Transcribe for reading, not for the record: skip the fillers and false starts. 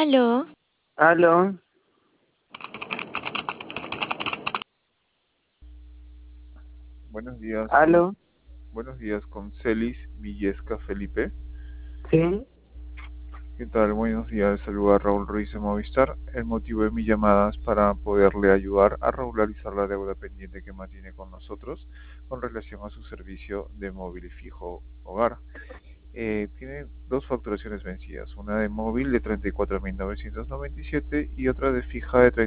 Aló, Aló, Buenos días aló, buenos días con Celis Villesca Felipe. sí, ¿Qué tal? Buenos días. Saluda a Raúl Ruiz de Movistar. El motivo de mi llamada es para poderle ayudar a regularizar la deuda pendiente que mantiene con nosotros con relación a su servicio de móvil fijo hogar. Tiene dos facturaciones vencidas, una de móvil de 34.997 y otra de fija de